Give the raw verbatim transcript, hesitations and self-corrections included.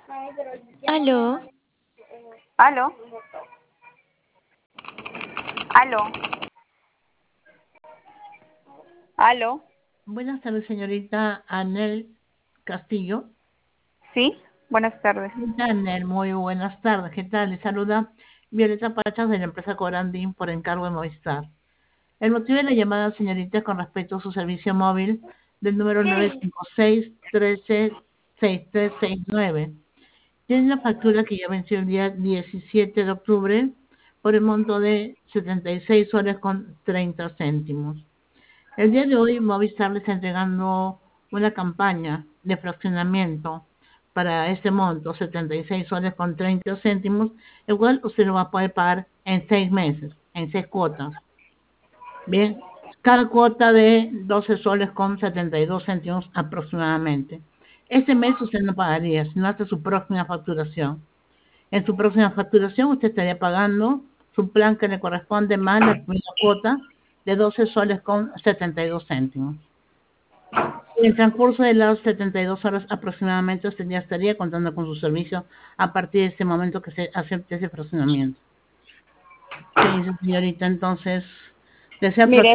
Aló, ¿Aló? ¿Aló? ¿Aló? Buenas tardes, señorita Anel Castillo. ¿Sí? Buenas tardes. Señorita Anel, muy buenas tardes. ¿Qué tal? Le saluda Violeta Pachas de la empresa Corandín por encargo de Movistar. El motivo de la llamada, señorita, es con respecto a su servicio móvil del número nueve cinco seis, uno tres, seis tres seis nueve. Tiene una factura que ya venció el día diecisiete de octubre por el monto de setenta y seis soles con treinta céntimos. El día de hoy Movistar le está entregando una campaña de fraccionamiento para este monto, setenta y seis soles con treinta céntimos, el cual usted lo va a poder pagar en seis meses, en seis cuotas. Bien, cada cuota de doce soles con setenta y dos céntimos aproximadamente. Este mes usted no pagaría, sino hasta su próxima facturación. En su próxima facturación usted estaría pagando su plan que le corresponde más la primera cuota de doce soles con setenta y dos céntimos. En el transcurso de las setenta y dos horas aproximadamente usted ya estaría contando con su servicio a partir de ese momento que se acepte ese fraccionamiento. ¿Qué dice, señorita? Entonces, ¿desea Mire,